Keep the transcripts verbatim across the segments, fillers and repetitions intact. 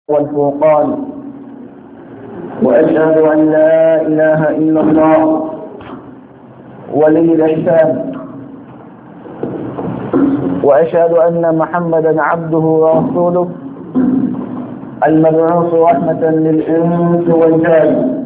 والفرقان، وأشهد أن لا إله إلا الله ولي الإحسان، وأشهد أن محمدا عبده ورسوله المبعوث رحمة للإنس والجان،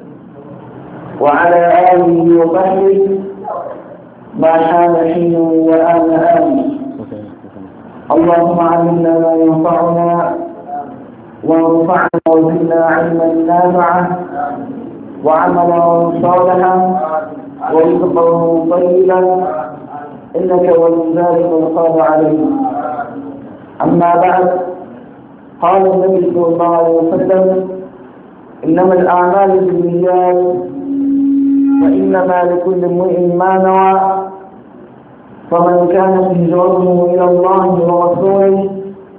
وعلى آله وصحبه ما حان حين وآن آن. اللهم علمنا ما ينفعنا وانفعنا وزدنا علما نافعا وعملا صالحا ورزقا طيبا انك ولي ذلك القادر عليه. اما بعد، قال النبي صلى الله عليه وسلم: انما الاعمال بالنيات وانما لكل امرئ ما نوى، فمن كانت هجرته الى الله ورسوله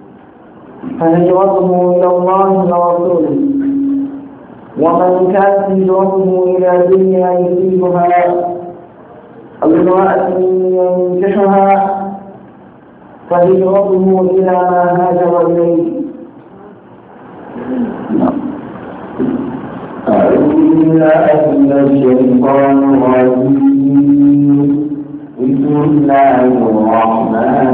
فهجرته إلى الله ورسوله، ومن كانت هجرته إلى دنيا يصيبها أو امرأة ينكحها فهجرته إلى ما هاجر إليه. أعوذ بالله من الشيطان الرجيم. بسم الله الرحمن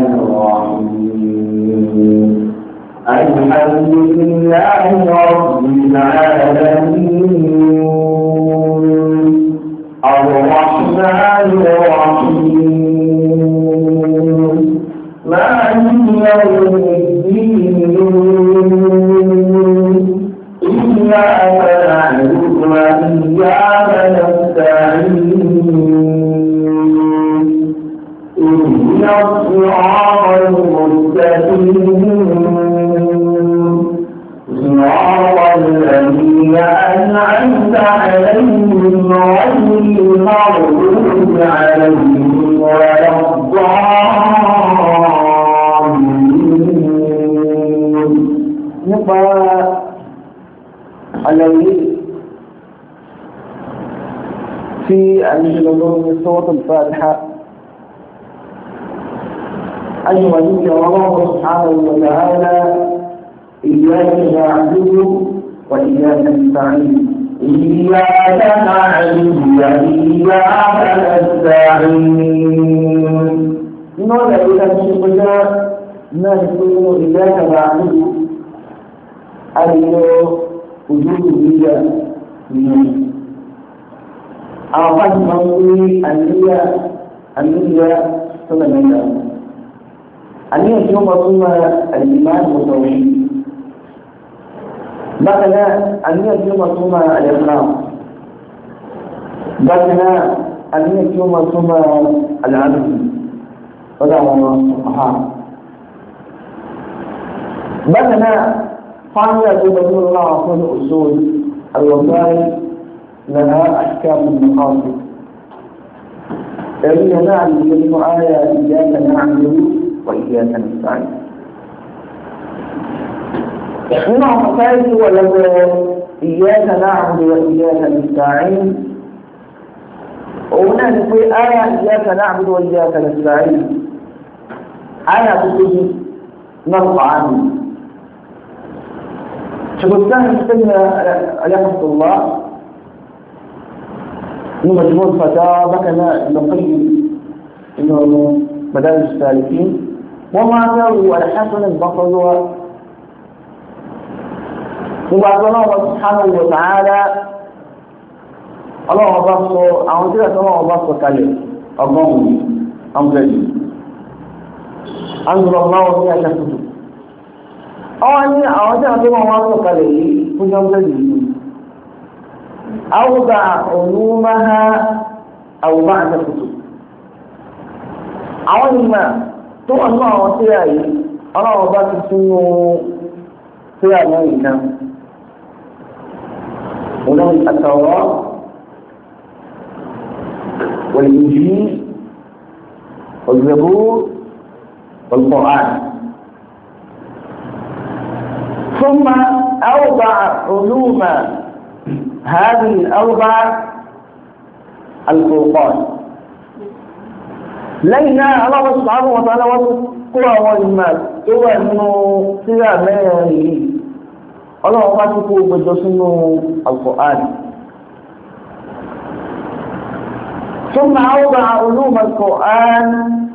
الرحيم. الحمد لله رب العالمين الرحمن الرحيم مالك يوم الدين إياك نعبد وإياك نستعين اهدنا الصراط المستقيم صراط الذين أنعمت عليهم غير المغضوب عليهم ولا الضالين. نقرأ عليه في من سورة الفاتحة أن ولي الله سبحانه وتعالى إياك نعبد وإياك نستعين إياك نعبد وإياك نستعين. إنه إذا تشبه ما يقول إياك نعبد أي وجود النية أعطاك منظوري النية النية ثم النية النية ثم ثم الإيمان والتوحيد. بكنا النية ثم ثم الإخلاص. بكنا النية ثم ثم العبد. هذا هو الصحابة. بكنا فعلا تقول الله في الأصول الوظائف لها أحكام المقاصد. إذا نعلم من آية إياك نعبد وإياك نستعين. إنه مقاصد ولو إياك نعبد وإياك نستعين. وهنا نقول آية إياك نعبد وإياك نستعين آية تقول نرفع عنه. شوف الثاني يستمع عليه رحمة الله من مجموع فتاوى بكنا نقيم إنه مدارس السالكين وما ذروا الحسن البصري وبعد الله سبحانه وتعالى الله بصر أو كذا الله بصر كلام أضمن أمجد أنزل الله فيها كتب أواني أواني أتوما واسو كلي فجأة جديد أوضع علومها أو بعد كتب أواني ما تو الله وسياي الله بس سنو سياي ميكا ولو التوراة والإنجيل والزبور والقرآن. ثم أوضع علوم هذه الأربع الفرقان. لينا الله سبحانه وتعالى وقرى والمال هو أنه سيا مالي ọlọ́run bá ti kó gbẹjọ sínú Al-Qur'an. ثم أوضع علوم القرآن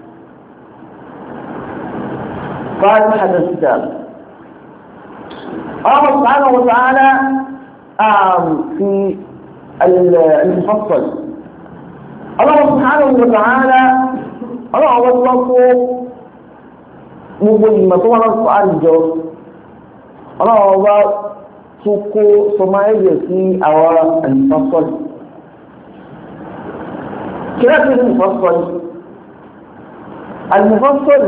فاتحة الكتاب. الله سبحانه وتعالى في المفصل الله سبحانه وتعالى الله وصفه مبين مطوع القرآن جو الله وصفه سماعي في أوراء المفصل. كيف المفصل؟ المفصل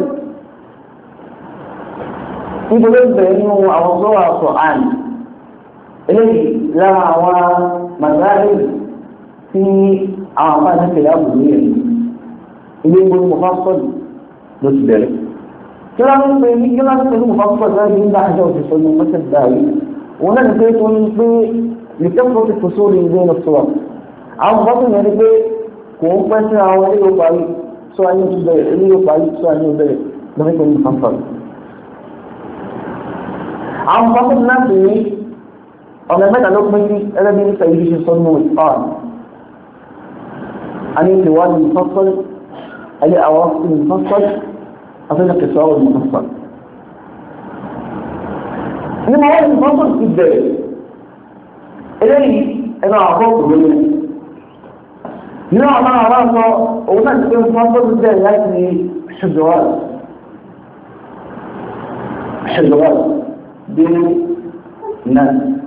يقول بأنه أوضاع القرآن إليه لا هو مذاهب في أعمال الأولية إليه يقول مفصل نسبة كلام بيني كلام بيني مفصل لا يمكن أن يجوز في مثل ذلك ونحن نقول لكثرة الفصول بين الصور أو بطن يعني kò ń pẹ́ sí àwọn ilé yóò parí sọ ayé tó bẹ̀rẹ̀ ilé yóò parí sọ ayé yóò bẹ̀rẹ̀ lọ́wọ́ tó ní fanfan. àwọn fanfan náà sì ní ọ̀nà mẹ́ta ló pín sí ẹlẹ́bí nípa ibi ṣe sọ́nù ìfọ́n. a ní ìwádìí fanfan ẹlẹ́ àwọn sí fanfan afẹ́lẹ́ kẹsàn án ní fanfan. ní mo wọ́n ní fanfan ti bẹ̀rẹ̀ eléyìí ẹ̀rọ àkọ́kọ́ lórí nínú àwọn àwọn ọmọ òun náà ti pé fún ọmọ tó bẹ̀rẹ̀ láti ṣùgbọ́n ṣùgbọ́n dé náà.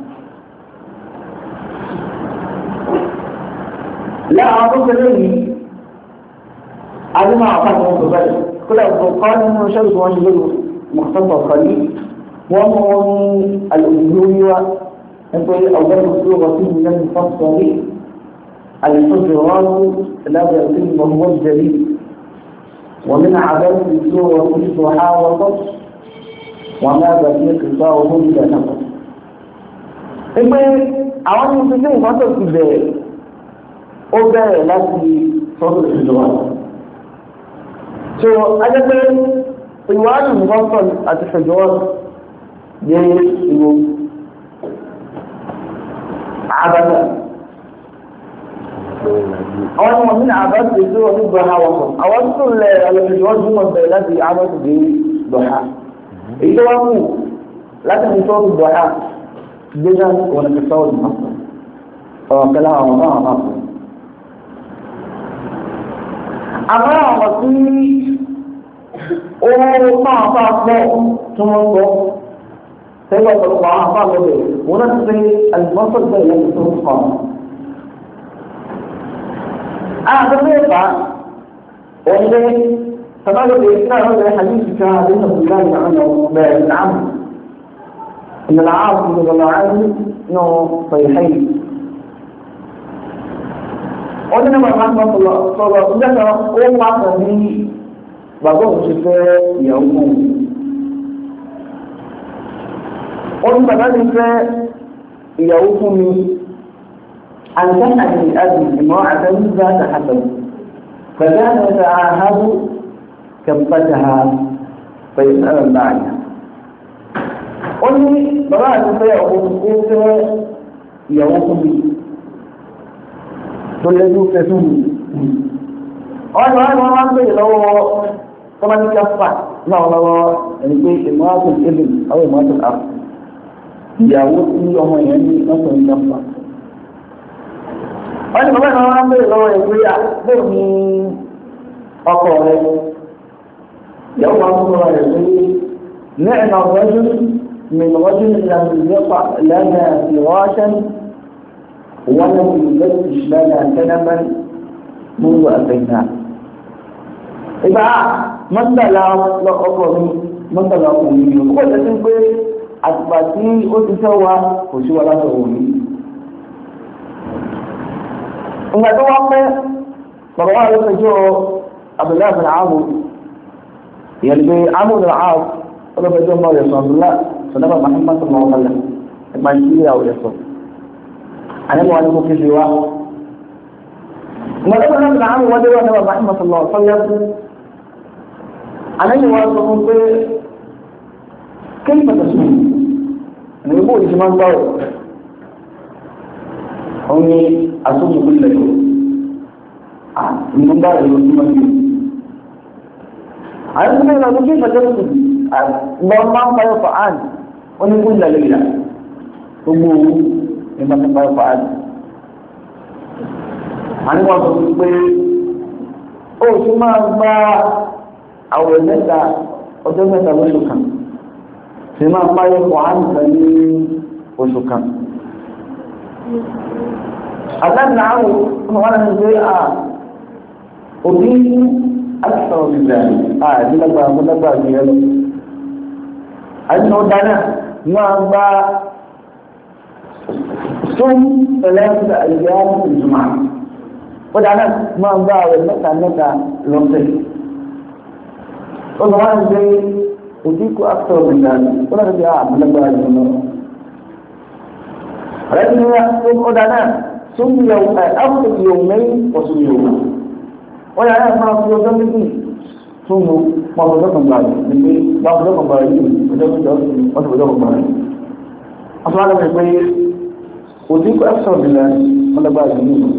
láàrín tó kéré yìí adúmọ̀ àwọn àwọn ọmọ bẹ̀rẹ̀ kódà tó kọ́ nínú ṣẹ́lù tí wọ́n ṣe lórí mọ̀tọ́tọ̀ kọ́lí wọ́n mú wọn ní alòdúrórí wa nítorí ọgbẹ́ ìṣòro sí ìlànà ìfọ́sọ̀rí الحجرات لا يتم وهو الجليل ومن عذاب السورة الضحى وقص وما بقي قصاره إلى نقص. إما àwọn ní ìpínlẹ̀ ìfọ́tò ti bẹ̀rẹ̀ ó bẹ̀rẹ̀ láti sọ́dọ̀ ìjọba. so ajẹ́pẹ́ ìwádìí ìfọ́tò àti ìjọba dé ìwò àbádà. àwọn ọmọ mi náà àbá ti tó ọdún gbọ́ha wọ́pọ̀ àwọn tó lẹ̀ ọlọ́dún tí wọ́n bẹ̀rẹ̀ láti àbá ti dé gbọ́ha èyí tó wá kù láti ní sọ́ọ̀tù gbọ́ha gbéjà wọn ti sọ́ọ̀tù máa ọ̀rọ̀ kẹlẹ́ àwọn ọmọ àwọn máa fún. àmọ́ àwọn tí owó máa fà pọ̀ tí wọ́n gbọ́ sẹ́yìn ọ̀pọ̀lọpọ̀ àwọn afá lọ́bẹ̀ wọn náà ti pé àlùmọ́sọ̀ bẹ̀rẹ̀ lẹ́yìn tó ń kọ́ أعتبرها وإذا فقال الإسلام هذا حديث كان عبد الله بن عمرو إن العاصم رضي الله عنه إنه صحيحين وإنما محمد صلى الله عليه وسلم وقع به بعضهم شفاء يومون وإنما ذلك يومني أن تنأت الأب امرأة ذات حسب فكان يتعاهد كفتها فيسأل بعدها. قل لي براءة فيأخذ قوت يوم بي تلدو كسوني قال وأنا ما أقول لو طبعا كفة لا والله يعني امرأة الابن أو امرأة الأخ يعود يوم يعني مثلا كفة wọ́n ní bàbá ìnáwó ń bèèrè lọ́wọ́ ìgbéyà bóò ní ọkọ̀ rẹ̀ yóò máa ń sọ̀rọ̀ rẹ̀ pé ní ẹ̀nà ọ̀rọ̀jú mìírànwọ́jú ìlànà ìyẹ́pà lẹ́nà ìrọ́ṣẹ́ wọ́n ní ìlẹ́sì lẹ́nà tẹ́lẹ̀mẹ́ múlò àtẹ̀yìnà. ìgbà mọ́tàlá ọkọ̀ mi mọ́tàlá ọkọ̀ mi ò kó jẹ́ sí pé àtìgbà tí ó ti fẹ́ wa kò sí wa látọ̀ wò ní. ìgbà tó wá pẹ́ bàbá wa ló fẹjọ́ Abdullahi bin Amr ìyẹn pé Amr bin As ó ló fẹjọ́ mọ́ rẹ̀ sọ Abdullahi sọ̀dọ́bà Muhammad sallallahu alaihi wa sallam ẹgbà ìṣírí àwọn ẹ̀sọ́ àníwọ̀ wọn ni kò kéde wá. ìgbà tó Abdullahi bin Amr wọ́n dé wọ́n sọ̀dọ́bà Muhammad sallallahu alaihi wa sallam àníwọ̀ wọn sọ fún pé kéyìí pàtàkì ní bó ìṣe máa ń gbọ́ ọ ní asókùnkùn ilẹ̀ yìí à ní bá ìlú tí wọ́n gbé àwọn ìṣẹ́ ìlànà kí ìfẹ̀jọ́ sí lọ máa ń payọ̀ fà án ó ní kú ilẹ̀ lẹ́yìn gbogbo owó ní máa ń payọ̀ fà án àní wọ́n sọ pé ó sì máa gba àwẹ̀ mẹ́ta ọjọ́ mẹ́ta lóṣù kan sì máa payọ̀ fà án kan ní oṣù kan àtàkùn àwọn ọmọ wọn ní pé à òbí أكثر من ذلك آه دلبا مدبا بيالو أنه دانا ما با صوم ثلاثة أيام في الجمعة ودانا ما با والمتى متى لوصي والله زي أديك أكثر من ذلك ولا رجع مدبا بيالو لكن صوم ودانا صوم يوم أفضل يومين وصوم يومين wọ́n yára máa fi ọjọ́ méjì tún mú wọn ọjọ́ kan gbà rẹ̀ ní pé bá ọjọ́ kan gbà rẹ̀ yìí ọjọ́ méjì wọ́n ti ọjọ́ kan gbà rẹ̀. wọ́n tún wá lọ́wọ́ pé òtí kọ́ ẹ̀sọ̀ ìbílẹ̀ wọn lọ́gbà rẹ̀ ní ìlú.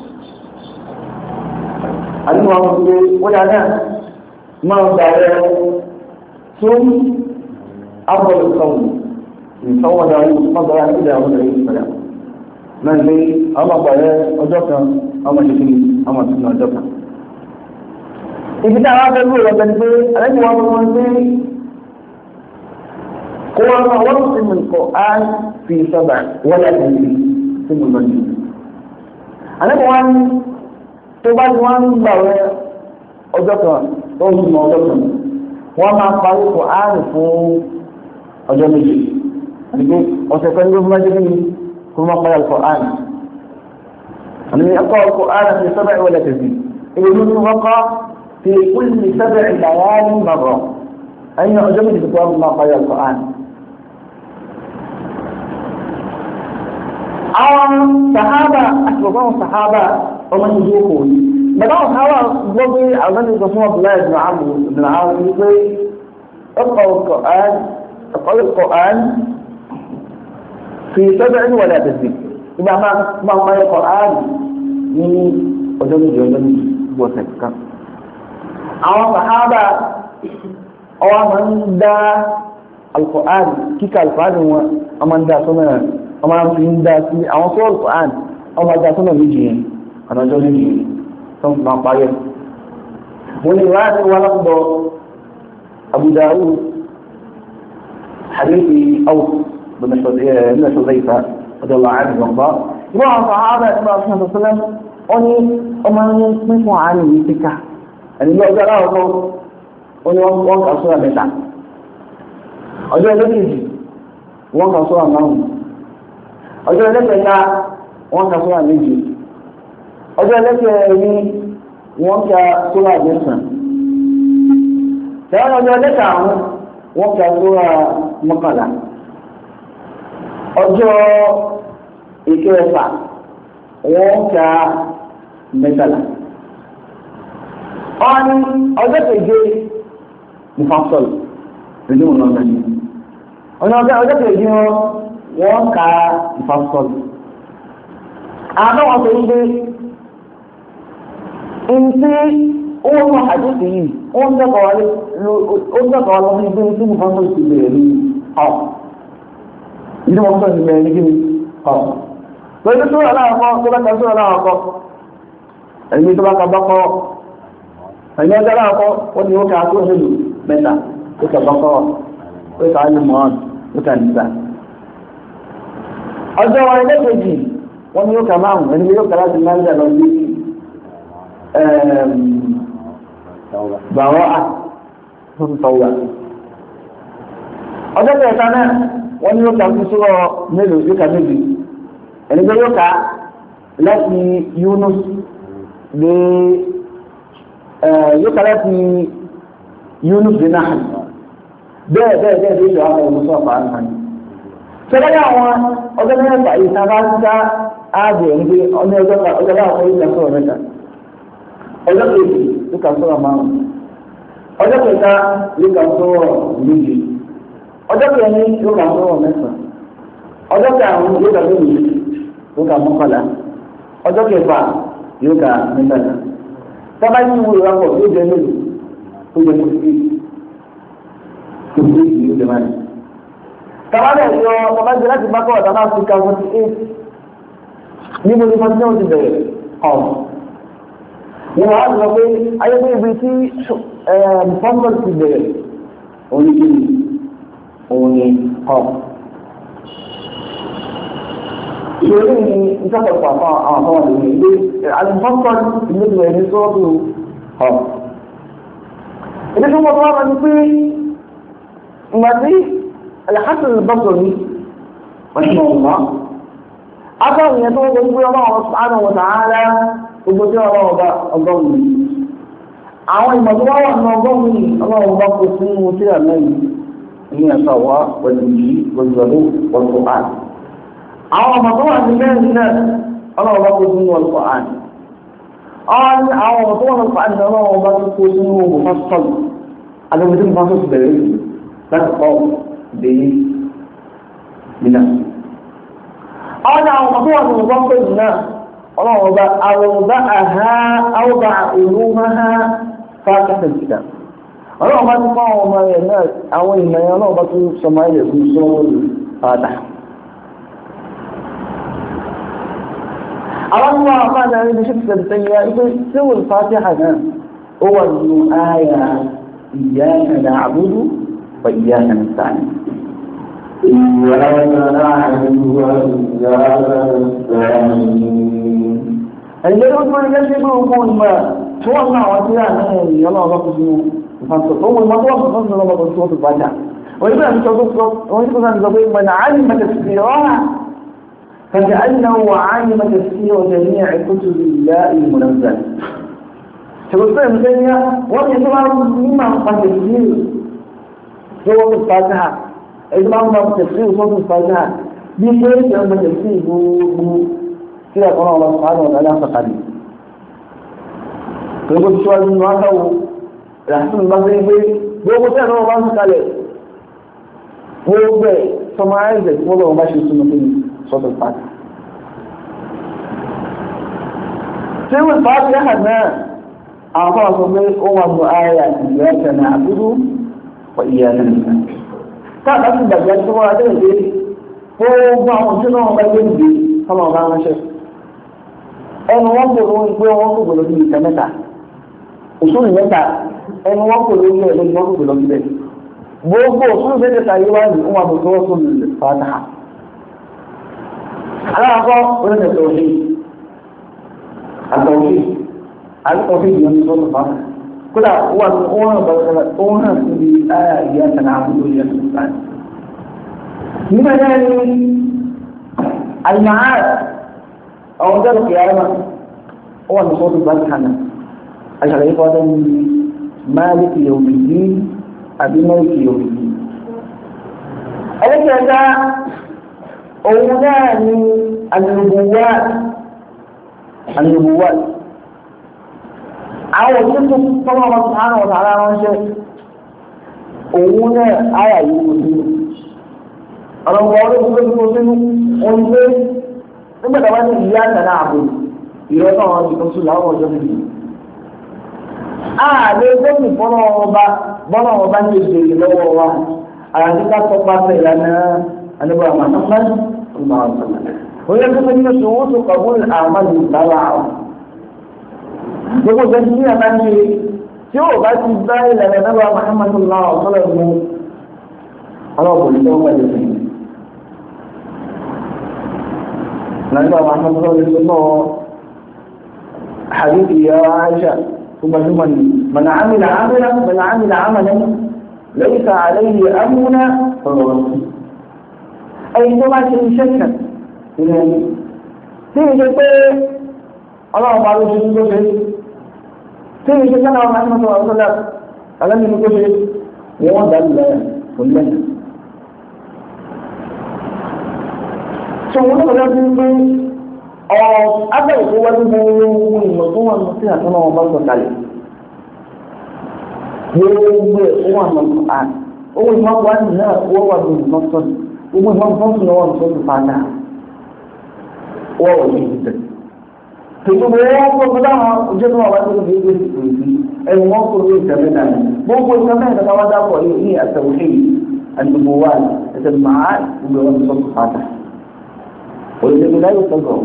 àdúgbò wọn fi pé wọ́n yára máa gbà rẹ̀ tún abọ́lù sọ̀wù ìsọ̀wọ́ darí wọ́n gbà rẹ̀ nílẹ̀ àwọn ọ̀rẹ́ ìpẹ̀lẹ̀. náà ní àwọn àgbà rẹ̀ ọjọ́ kan àwọn ìṣèkìlì àwọn àtúnú ọjọ́ kan. ibi tí àwọn afẹ́gbẹ́ rẹ̀ bẹ̀rẹ̀ pé àlejò wọn wọn pé kó wọn náà wọ́n sì mú nǹkan á fi sọ́bà wọ́n yà sí sí mú lọ́jọ́. àlejò wọn tó bá ti wọ́n ń gbà wẹ́ ọjọ́ kan tó ń mọ ọjọ́ kan wọ́n máa parí kó á rìn fún ọjọ́ méjì. àdìgbò ọ̀sẹ̀ kan ló máa jẹ́ kí ni kó máa parí àlùkò á rìn. àdìgbò ẹ̀kọ́ àlùkò á rìn fi sọ́bà wọ́n yà sí ìlú وقع في كل سبع ليال مرة أين أجمد الكتاب ما قال القرآن أو صحابة أكبر صحابة ومن يجوكون بدأوا صحابة بضي أظن الرسول عبد الله بن عمرو بن عاص يقول اقرأوا القرآن اقرأوا القرآن في سبع ولا تزيد إذا ما ما قال القرآن من أجمد أجمد وسكت àwọn sàhábà ọwọ́ máa ń dá alkùnrin kíkà alkùnrin wọn a máa ń dá sọ́nà a máa fi ń dá sí àwọn tó alkùnrin a máa dá sọ́nà méjì yẹn ànájọ́ méjì yẹn tó ń máa parí wọ́n ni wáyé wọn lọ́pọ̀ Abu Dawud hadithi Aws bin Hudhayfa radiyallahu anhu wọ́n ìwọ́n àwọn sàhábà ìgbà ọ̀sán sọ́lẹ́m wọ́n ni ọmọ ń pín fún àárín yìí kíkà ẹni bí ọjọ́ aláwọ̀ kan ó ní wọ́n kà sóra mẹ́ta ọjọ́ ẹlẹ́kẹ̀ẹ́jì wọ́n kà sóra márùn-ún ọjọ́ ẹlẹ́kẹ̀ẹ́ta wọ́n kà sóra méjì ọjọ́ ẹlẹ́kẹ̀ẹ́rin wọ́n kà sóra mẹ́sàn-án tẹ́wọ́n ọjọ́ ẹlẹ́kẹ̀ẹ́rún wọ́n kà sóra mọ́kànlá ọjọ́ ìkẹfà wọ́n kà mẹ́tàlá ọ̀nì ọjọ́ keje mufassal nínú ọ̀nà ọ̀nà yìí ọ̀nà ọjọ́ keje wọ́n ka mufassal àwọn ọ̀sẹ̀ yìí ntí wọ́n mọ àdéhùn yìí wọ́n dẹ́kọ̀ wọ́n lọ sí ibi tí mufassal ti bẹ̀rẹ̀ ní ọ̀ ìdí wọn sọ ìbẹ̀rẹ̀ ní kíni ọ̀ pẹ̀lú sóra láàkọ́ tó bá ka sóra láàkọ́ ẹ̀yìn tó bá ka bọ́kọ́ ẹ̀yìn ọjọ́ aláàkọ́ wọ́n ni ó ká tó ṣèlú mẹ́ta ó kà bọ́kọ́ ó kà áyù mọ́ọ̀n ó kà nìta ọjọ́ wọn ilé kejì wọ́n ni ó kà márùn ẹni yóò kà láti máa ń jà lọ sí bàwọ́ à tó ti tọ́wọ́ ọjọ́ kẹta náà wọ́n ni ó kà fún sọ́rọ̀ mélòó yóò kà méjì ẹni tó yóò kà láti Yunus lé yóò kàrẹ́ fi Yunus bin Nahl bẹ́ẹ̀ bẹ́ẹ̀ bẹ́ẹ̀ bí ìjọba ọmọ sọ́ọ̀fà àǹfààní. sọ́dọ̀ àwọn ọjọ́ mẹ́ta ìsáfà síta ààbò ẹ̀ńgbé ọjọ́ ọjọ́ bá ọkọ̀ ìjà sọ̀rọ̀ mẹ́ta ọjọ́ kejì ló kà sọ̀rọ̀ márùn-ún ọjọ́ kẹta ló kà sọ̀rọ̀ méjì ọjọ́ kẹrin ló kà sọ̀rọ̀ mẹ́sàn-án ọjọ́ karùn-ún yóò kà lónìí yóò kà mọ́kànlá ọjọ́ kẹfà yóò kà mẹ́tàlá sábà ní ìwé ìwakọ̀ yóò jẹ mélòó tó jẹ kó sí kó sí yóò jẹ máa ní. sábà bẹ̀ yọ sábà jẹ láti bá kọ́ ọ̀dà máa fi ka forty eight níbo ni fọ́n tí wọ́n ti bẹ̀rẹ̀ ọ̀ wọ́n wá sọ pé ayé pé ibi tí fọ́nbọ̀n ti bẹ̀rẹ̀ òun ni òun ni ọ̀. ìṣòro ní ìṣàkóso àwọn àwọn àwọn àlùmí ilé àlùfọ́nbọ̀n ìlú ti bẹ̀rẹ̀ ní sọ́ọ̀tù ọ̀. ilé tó wọ́n wá ní pé ìgbà tí Al-Hasan al-Basri wọ́n ti mọ̀ wọ́n. Akọ́ ìyẹn tó ń gbé ọlọ́run subhanahu wa ta'ala gbogbo tí ọlọ́run ọba ọgọ́rùn ún. Àwọn ìmọ̀ tó wá wà ní ọgọ́rùn ún yìí ọlọ́run ọba kò sí ní tí à náà yìí ní ẹ̀sọ́ wá pẹ̀lú yìí pẹ̀lú ọdún ọ̀tọ̀ àn. Àwọn ọmọ tó wà ní mẹ́rin náà ọlọ́run ọba kò sí ní ọ̀tọ̀ àn. Àwọn ọmọ tó wà ní ọ̀tọ̀ àn ọlọ́run ọba kò sí ní ọmọ fásitọ́lù. Adébí tí mo fásitọ́lù bẹ̀rẹ̀ yìí láti kọ́ dé nínà. أنا أوضع المضبط الناس الله أوضعها أوضع علومها فاتح الكتاب الله ما تقوم ما الناس أول ما ينوبة سمايل في سور فاتح الله قال لي بشكل التنيا سوى الفاتحة هو الآية إياك نعبد وإياك نستعين إياك نعبد وإياك نستعين. الذي يقول لك يقول ما توقع وسيلة يلا ركزوا فانتقوا الموضوع فانتقوا لما تصوت الفاتحة ويبقى أن تصوت ويبقى أن تصوت من علم تفسيرها فكأنه علم تفسير جميع كتب الله المنزل. شباب ابن تيمية وأن يتبع مما قد تفسير سورة الفاتحة إذا ما تفسير سورة الفاتحة بشيء من تفسير كلا قال الله سبحانه وتعالى فقالي يقول شو هذا النهارده الحسن البصري بيقول كده هو ما قال هو سمعت والله ماشي سنة صوت الفاتحة سوى الفاتحة هذا أعطاه صبي هو آية إياك نعبد وإياك نستعين táàbà ti dàgbà tó wá dé ìdí gbogbo àwọn tí náà bá gbé ìdí kọ́nà ọ̀gá ránṣẹ́ ẹnu wọn kò lórí pé wọn kò gbọdọ̀ bí ìtẹ́ mẹ́ta òṣùlù mẹ́ta ẹnu wọn kò lórí ẹ̀ lórí wọn kò gbọdọ̀ bí bẹ́ẹ̀ gbogbo òṣùlù mẹ́tẹ̀ẹ̀ta yìí wá ní wọn àbò tó wọ́n tó lè fàtàhà aláàkọ́ oníṣẹ́ tòṣì àtọ̀ṣì àtọ̀ṣì ìyẹn ní sọ́tò fàtàhà kódà wà ní òun hàn síbi ayà ìyá kan àbúrò ìyá kan sáà nígbà náà ni àìmáà àwọn ọjọ́ ìpè ara náà ó wà ní sọ́dún báyìí hànà àṣàlẹ̀ yìí kọ́dọ̀ ní máàlìkì òmìnirí àbí máàlìkì òmìnirí ẹlẹ́kẹ̀ẹ́ta òun náà ni àlùbùwà àlùbùwà àwọn òṣìṣẹ́ tọ́lọ́ ọmọ sàánà ọ̀tà ara ránṣẹ́ òun náà ayà yìí kò sí ọ̀rọ̀mọ̀ ọdún tó tó tó sínú ohun pé nígbàtà wá ní ìyá àtàrà àbò ìrọ́ náà wọn ti tó sùn láwọn ọjọ́ méjì ààrẹ gómìn fọ́nà ọba bọ́nà ọba ní ìbèrè lọ́wọ́ wa àyàtí ká sọ pàṣẹ ìlànà àníbọ̀ àmàlà ọmọ ọ̀sán òun yẹ kó nínú ṣòwò tó kọ̀ọ̀bùn àmàlù ìbára àwọn gbogbo ìgbésí ní àbá ń ṣe tí ó bá ti bá ìlànà náà Muhammadu náà ọ̀sọ́lọ̀ mú ọlọ́pùlù tó wọ́n pẹ̀lú sí ìlànà Muhammadu náà lè sọ hadithi ya Aisha tó gbajúmọ̀ ní man amila amalan man amila amalan laysa alayhi amruna fahuwa ẹni tó bá ṣe iṣẹ́ kan ìrìn tí ìṣe pé ọlọ́run bá ló ṣe ní ló ṣe tí ìṣe sọ́nà ọmọ ẹ̀mọ́ tó wà lọ́sọ́lá alẹ́mì ní kó ṣe wọ́n dá lulẹ̀ kò lẹ́yìn. sọ wọn lọ́wọ́ lọ́wọ́ sí pé ọ̀ abẹ́ ìfowópamọ́ gbogbo ìmọ̀ tó wà lọ́sí àtúnà wọn bá sọ kalẹ̀ gbogbo ẹ̀ ó wà lọ́sọ̀ à owó ìmọ̀ wà ní náà ó wà lọ́sọ̀ sọ́ọ̀tì gbogbo ìmọ̀ fọ́nkì náà wọ́n tó ti fàtà wọ́n wọ̀ ní ìdíjẹ́ tòjú bó wọ́n kó tó dáhùn ojú tó wà wáyé tó fi gbé ìrètí ẹni wọ́n kó lórí ìtẹ̀mẹ́ náà gbogbo ìtẹ̀mẹ́ ìtẹ̀mẹ́ wọn dápọ̀ ní àtẹ̀wé àdìbòwà ìtẹ̀mẹ́ gbogbo wọn tó ti fàtà òyìnbó láyé sọ̀rọ̀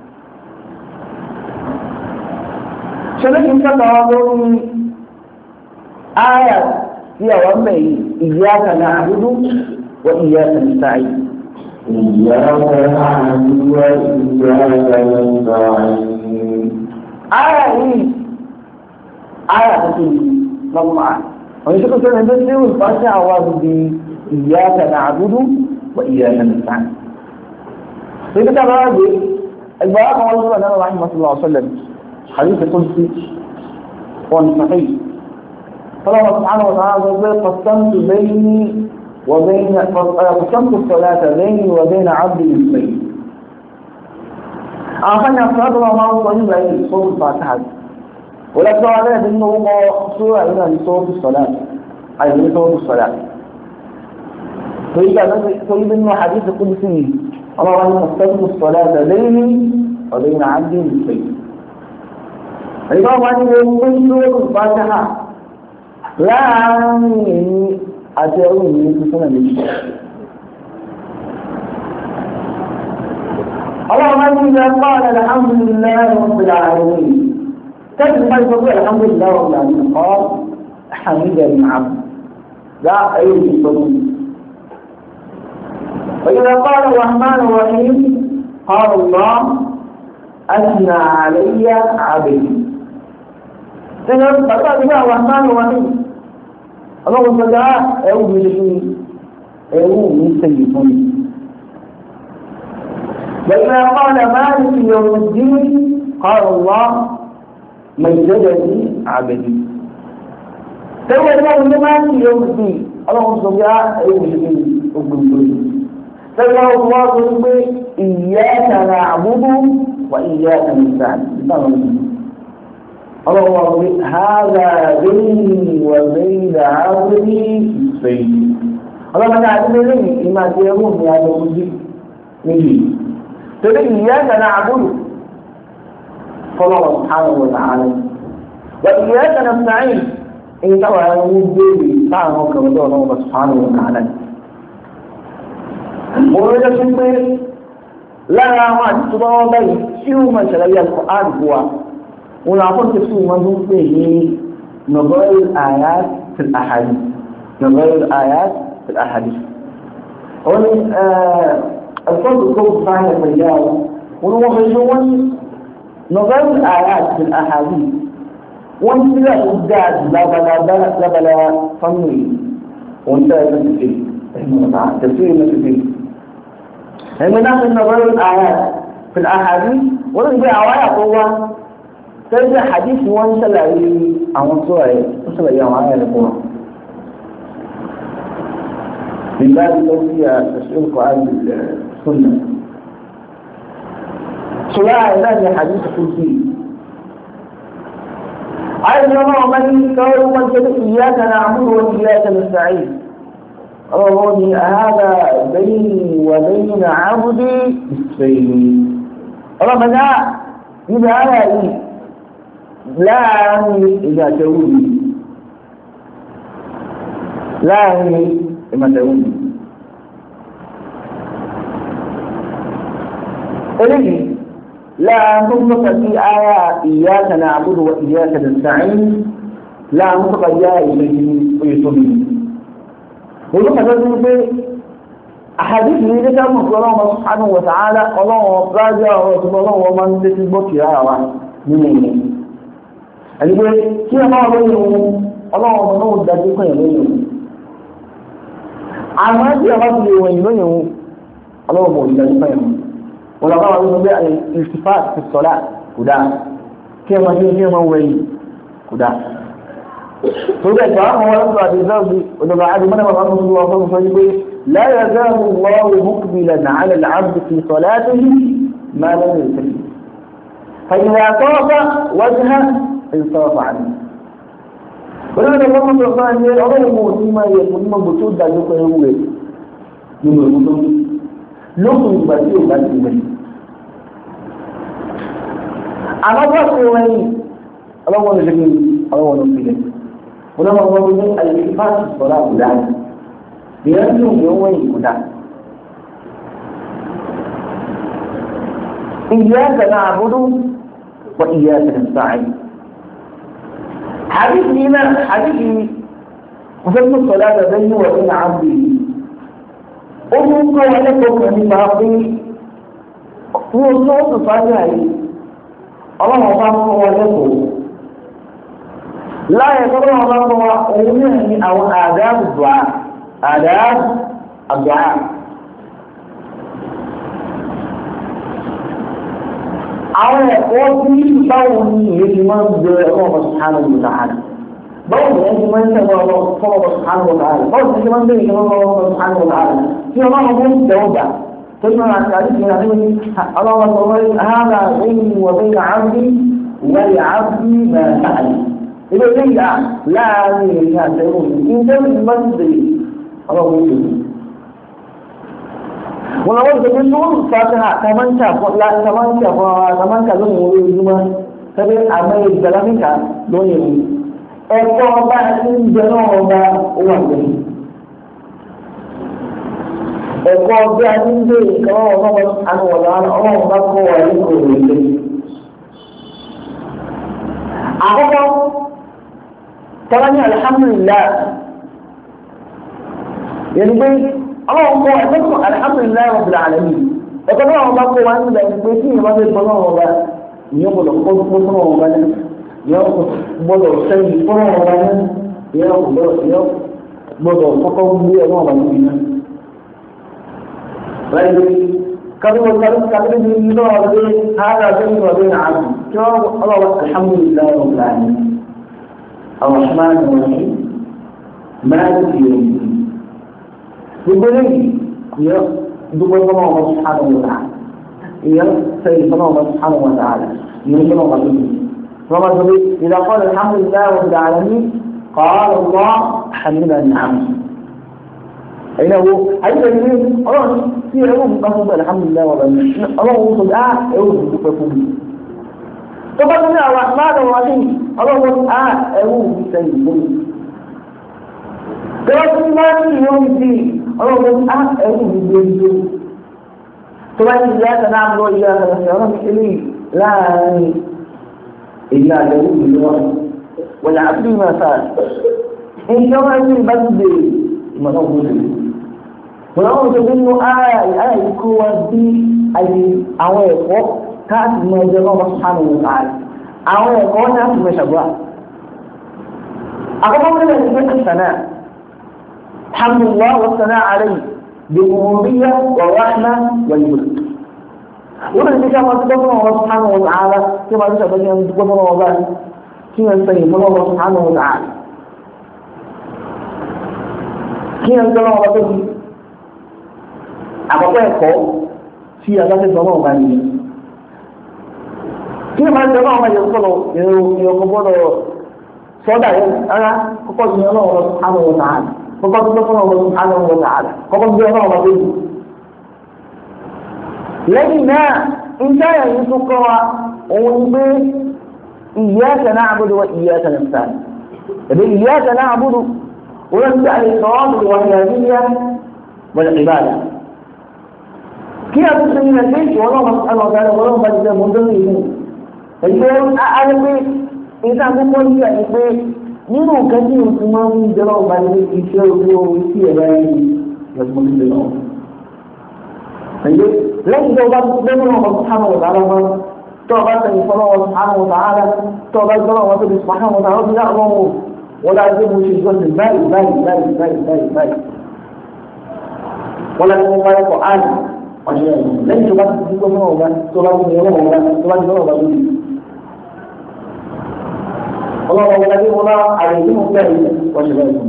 ṣẹlẹ̀ kí n kẹ́kọ̀ọ́ lórí áyà tí àwọn mẹ́yìn iyyaka na'budu wa iyyaka nasta'in. إياك نعبد وإياك نستعين. آية إيه؟ آية تقول لما ويشوف سنة بس والفاتحة أواز بإياك نعبد وإياك نستعين. فإذا كان هذا البراءة الله سبحانه رحمه الله صلى الله عليه وسلم حديث قدسي صحيح فالله سبحانه وتعالى يقول قسمت بيني وبين قسمت الصلاة بيني وبين عبدي نصفين. أخذنا الصلاة وما صلي بين صوت الفاتحة ولا سؤال إنه هو سورة إلى صوت الصلاة أي من صوت الصلاة. فإذا تريد إنه حديث قدسي الله قسمت الصلاة بيني وبين عبدي نصفين. إذا ما يقول سورة الفاتحة لا أتعوه من سنة ليش اللهم إذا قال الحمد لله رب العالمين تجد ما يقول الحمد لله رب العالمين قال حميدا عبد لا أيضا يقولون وإذا قال الرحمن الرحيم قال الله أثنى علي عبدي تجد بقى الرحمن الرحيم اللهم صل على أعوذ بالله أعوذ من سيئون. وإذا قال مالك يوم الدين قال الله مجدني عبدي. فإذا قال مالك يوم الدين اللهم صل على أعوذ بالله. فإذا الله يقول إياك نعبد وإياك نستعين. اللهم هذا بيني وبين عبدي نصفين. اللهم تعالى لي ما تيرون يا ربي نجي تقول إياك نعبد فالله سبحانه وتعالى وإياك نستعين إن ترى وجودي تعالى كما الله سبحانه وتعالى وإذا كنت لا ما تضاوي شو ما شرع القرآن هو ونعطون تفسير منظوم فيه نظائر الآيات في الأحاديث نظائر الآيات في الأحاديث هون الفرق الكون صحيح المجال ونوحيون نظائر الآيات في الأحاديث وانتلا قداد لا بلا لا بلا فني وانتلا تفسير تفسير تفسير من ناحية نظائر الآيات في الأحاديث ونجي عوايا قوة تجد حديث وان سلعي عن صوري وسلعي عن آية القرآن بالله توفي تشعير القرآن بالسنة سلاع إلهي حديث قدسي أيضا من كون من كده إياك نعبد وإياك نستعين اللهم هذا بيني وبين عبدي نصفين. اللهم لا إذا آية لا أعني إذا تقولي لا أعني إما تقولي إليه لا نطلق في آية إياك نعبد وإياك نستعين لا نطلق جاء إليه ويصبي ولما تقول أحاديث من ذلك الله سبحانه وتعالى الله راجع ورسول الله ومن تسبق يا واحد من ẹni pé kí ẹ máa lóyún ohun ọlọ́run ọmọ náà dájú kọ́ yẹn lóyún ohun àwọn ẹgbẹ́ ọba ti lè wọ̀nyí lóyún ohun ọlọ́run ọmọ dájú kọ́ yẹn wọn lọ́wọ́ àwọn ọmọ bẹ́ẹ̀ ìfipá ti sọ́lá kò dáa kí ẹ máa ṣe kí ẹ máa wẹ̀yìn kò dáa. tó bẹ́ẹ̀ tó àwọn ọmọ ọlọ́run àti ìzọ́ọ̀bì òdòdó àti mọ́nà bàbá mi sọ wọn fún mi pé لا يزال الله مقبلا على العبد في صلاته ما لم يلتفت فإذا طاف وجهه انصرف عنه. ولكن الله سبحانه وتعالى أمره فيما يكون مبتود ذلك يقول gbogbo ìwọ́n tó lókun ìgbà tí ò bá ti wẹ̀. àmọ́ bá ṣe wọ́n yìí ọlọ́wọ́ ló ṣe kí ọlọ́wọ́ ló fi lẹ̀. ọlọ́wọ́ wọn ní àyè fáàsì sọ̀rọ̀ àbùdá ìyẹn tí òun yóò wọ́n yìí kò dá. إياك نعبد وإياك نستعين. حديث لنا حديث وفق الصلاة بينه وبين عبده. أمك ولكم من باقي هو صوت صالح الله أعطاه ولكم لا يقرأ الله أمني أو آداب الدعاء آداب الدعاء àwọn ẹ̀kọ́ tí báwo ni èyí máa ń bẹ ọlọ́pàá subhanahu wa ta'ala báwo ni ẹni máa ń tẹ̀wọ́ ọlọ́pàá subhanahu wa ta'ala báwo ni ẹni máa ń bẹ ìṣẹ́ ọlọ́pàá subhanahu wa ta'ala tí wọ́n máa ń bẹ ìjọba tó ní wọn àti àdìsí ìrìn àdìsí ọlọ́pàá sọ wọ́n hàrà lẹ́yìn wọ̀ bẹ́ẹ̀ àbí wọ́n àbí máa tààlì ilé ilé ìyá láàárín èyí àtẹ̀wọ̀n ìjọba máa ń bẹ ọlọ́pàá wọ́n wọ́n tó bí lóòrù fàtíhà kàmáńkà kàmáńkà kàmáńkà lónìí orí ojúmọ́ tẹ́bí àmọ́ ìgbàlámíkà lónìí orí ẹ̀kọ́ ọba tí ń jẹ náà ọba owó àgbẹ̀yìn ẹ̀kọ́ ọba tí ń gbé ìkàwọ́ ọba anúwọ̀lá ọmọ ọba kọ́ wà ní kò rí ilé àkọ́kọ́ tọ́lá ní alhamdulillah yẹn gbé ọlọ́run kọ́ ẹ̀kọ́ alhamdulilayi rabbil alamin ẹ̀kọ́ náà wọn bá kó wa nígbà pé tí ìyẹn bá fẹ́ gbọ́ náà wọn bá ìyẹn gbọ́dọ̀ kó kó fún wọn bá ní ìyẹn gbọ́dọ̀ sẹ́yìn fún wọn bá ní ìyẹn gbọ́dọ̀ kọ́kọ́ gbé ẹ̀ náà bá ní ìyẹn. láyé kábíyèsí kábíyèsí kábíyèsí ní náà wọ́n dé hàrà sẹ́yìn wọ́n dé nà áàbù kí wọ́n ọlọ́wọ́ alhamdulilayi rabbil alamin arrahman arrahim maliki yawmiddin gbogbo lẹ́yìn ìyẹn dúpẹ́ fọlọ́ ọmọ subhanahu wa ta'ala ìyẹn sẹ́yìn fọlọ́ ọmọ subhanahu wa ta'ala ìyẹn fọlọ́ ọmọ tó yìí fọlọ́ ọmọ tó yìí ìdá kọ́lẹ̀ alhamdulilayi rabbil alamin qala Allah hamidani abdi. ẹ̀yin náà wo àyíká ìwé ọlọ́run tí ẹ̀rọ mi bá fún alhamdulilayi rabbil alamin ọlọ́run sọ á ẹ̀rọ mi dúpẹ́ fún mi. tó bá tún ní àwọn àmàlà wọn ní ọlọ́run á ẹ̀rọ mi sẹ́yìn fún mi. tó bá tún máa ń yọ̀ ń bí ọlọ́run á ẹ̀rù gbogbo tó bá ti yá kaná àbúrò ìyá àgbàlagbà ọlọ́run ilé láàárín èyí àgbẹ̀wò ìlú wọn wọ́n yà á bí wọn sáà èyí ọmọ ẹgbẹ́ ìbá ti bèèrè ìmọ̀ náà wọ́n lè wọ́n náà wọ́n tó bí nínú ara yìí kó wá bí ayé àwọn ẹ̀kọ́ káàkiri mọ ẹgbẹ́ náà wọ́n sánú wọn káàkiri àwọn ẹ̀kọ́ náà ti mọ̀ ṣàgbọ́n àkọ́kọ́ wọn lè gbé àṣà náà الحمد لله والثناء عليه بالربوبية والرحمة والملك. ومن كما تقول الله سبحانه وتعالى كما تقول الله الله كما يسيب الله سبحانه وتعالى كما يقول الله الله àkọ́kọ́ ẹ̀kọ́ tí a dákẹ́ sọ náà bá ní kí ẹ máa ń tẹ́lọ́ àwọn ẹ̀yọ́ sọ́lọ̀ èrò ọkọ̀ sọ́dà yẹn ara kọ́kọ́ ní ọlọ́run subhanahu wa ta'ala kọ́kọ́ tó tọ́kọ́ ọlọ́run subhanahu wa ta'ala kọ́kọ́ bí ọlọ́run ọba tó yìí. lẹ́yìn náà iṣẹ́ ẹ̀yìn tó kọ́ wa òun ni pé iyyaka na'budu wa iyyaka nasta'in ẹ̀bẹ̀ iyyaka na'budu wọ́n ti àyè sọ́ọ́dù wà ní àríyá wal ibada. kí a tún sẹ́yìn ẹgbẹ́ ìṣòro ọlọ́run subhanahu wa ta'ala ọlọ́run bá ti sẹ́ mọ́tò ní ìlú ẹgbẹ́ àárẹ̀ ìta àkọ́kọ́ yìí àti pé nínú nǹkan tí o ti máa ń jẹ́rọ ọba ní iṣẹ́ ojú orí sí ẹ̀rọ ẹ̀yìn ẹ̀gbọ́n ti lọ. ẹ̀yẹ lẹ́yìn tó o bá gbẹ́mọ̀ ọmọ sùpánù ọ̀tá lọ́wọ́ tó o bá tẹ̀yìn fọlọ́ ọmọ sùpánù ọ̀tá ara tó o bá gbọ́dọ̀ ọmọ tó di sùpánù ọ̀tá ọ̀tá ọ̀tá ọ̀tá ọ̀tá wọ́n dá gbé mo ṣe ìjọsìn báyìí báyìí báyìí báyìí báyìí báyìí. wọ́n lọ sí wọn báyìí kọ́ áàlì ọ̀ṣẹ́ lẹ́yìn tó bá ti gbọ́dọ̀ ọmọ tó bá ti gbọ́dọ̀ ọmọ tó bá ti gbọ́dọ̀ ọmọ lórí. اللهم الذي ولا عليهم الله وشبابهم